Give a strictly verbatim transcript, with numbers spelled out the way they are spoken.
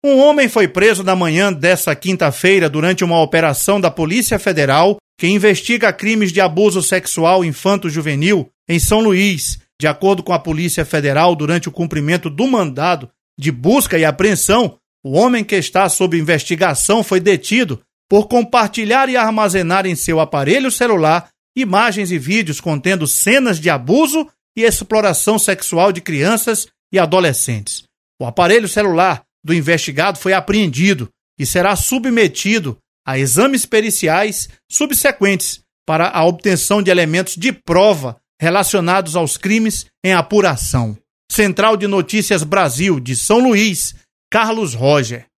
Um homem foi preso na manhã desta quinta-feira durante uma operação da Polícia Federal que investiga crimes de abuso sexual infanto-juvenil em São Luís. De acordo com a Polícia Federal, durante o cumprimento do mandado de busca e apreensão, o homem que está sob investigação foi detido por compartilhar e armazenar em seu aparelho celular imagens e vídeos contendo cenas de abuso e exploração sexual de crianças e adolescentes. O aparelho celular do investigado foi apreendido e será submetido a exames periciais subsequentes para a obtenção de elementos de prova relacionados aos crimes em apuração. Central de Notícias Brasil, de São Luís, Carlos Roger.